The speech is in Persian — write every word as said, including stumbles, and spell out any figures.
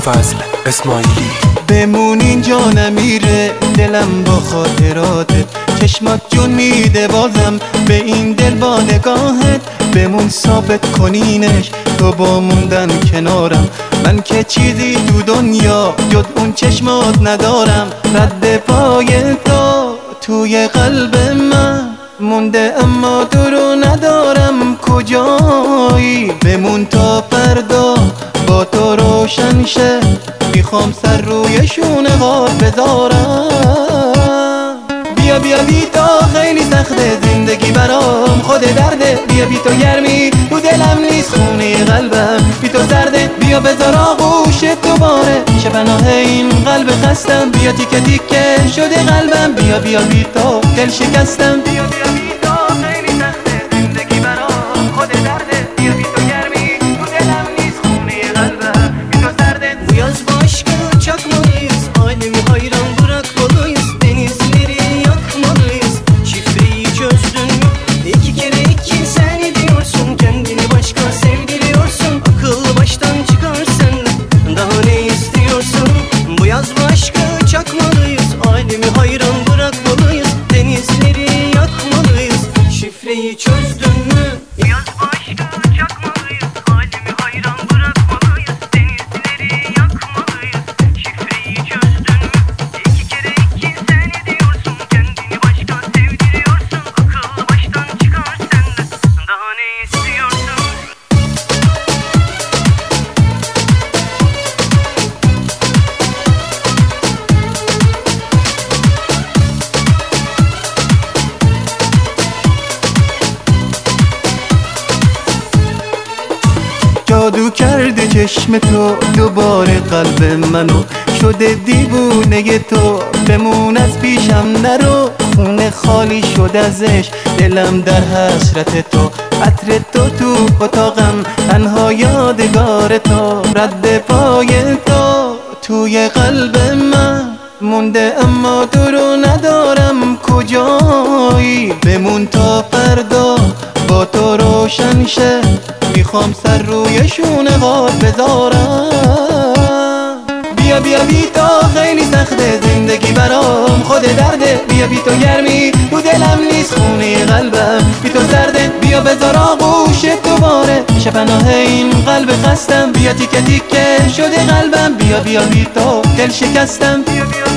ابوالفضل اسماعیلی. بمون اینجا نمیره دلم با خاطراتت، چشمات جون میده بازم به این دل با نگاهت. بمون ثابت کنینش تو با موندن کنارم، من که چیزی تو دنیا جز اون چشمات ندارم. رد پای تو توی قلب من مونده اما تو رو ندارم. کجایی بمون تا فردا با تو روشن شه، میخوام سر روی شونه غار بذارم. بیا بیا بی تو خیلی سخته زندگی برام، خود درده. بیا بی تو گرمی تو دلم نیست، خونه قلبم بی تو سرده. بیا بذار آغوش دوباره شه پناه این قلب خستم. بیا تیکه تیکه شده قلبم، بیا بیا بی تو دل شکستم. بیا بیا بی تو خیلی سخته زندگی برام، خود درده. بیا bі تو گرمی تو دلم نیست، خونه قلبم bі تو serde. Bu yaz başka çakmalıyız, alemi hayran bırakmalıyız, denizleri yakmalıyız. Şifreyi çözdün mü? İki kere iki sen ediyorsun, kendini başka sevdiriyorsun. Akıl baştan çıkar senden, daha ne istiyorsun? Bu yaz başka çakmalıyız, alemi hayran bırakmalıyız, denizleri yakmalıyız. Şifreyi çözdün mü? Bu yaz başka çakmalıyız, alemi hayran bırakmalıyız, denizleri yakmalıyız. Şifreyi çözdün mü? İki kere iki sen ediyorsun, kendini başka sevdiriyorsun. Akıl baştan çıkar senden, daha ne istiyorsun? جادو کرده چشم تو دوباره قلب منو، شده دیوونه تو بمون از پیشم نرو. خونه خالی شد ازش دلم در حسرت تو، عطر تو تو اتاقم تنها یادگار تو. رد پای تو توی قلب من مونده اما تو رو ندارم. کجایی بمون تا فردا با تو روشن شه، میخوام سر روی شونه غار بذارم. بیا بیا بی تو خیلی سخته زندگی برام، خود درده. بیا بی تو گرمی تو دلم نیست، خونه قلبم بی تو سرده. بیا بذار آغوش دوباره شه پناه این قلب خستم. بیا تیکه تیکه شده قلبم، بیا بیا بی تو دل شکستم. بیا بیا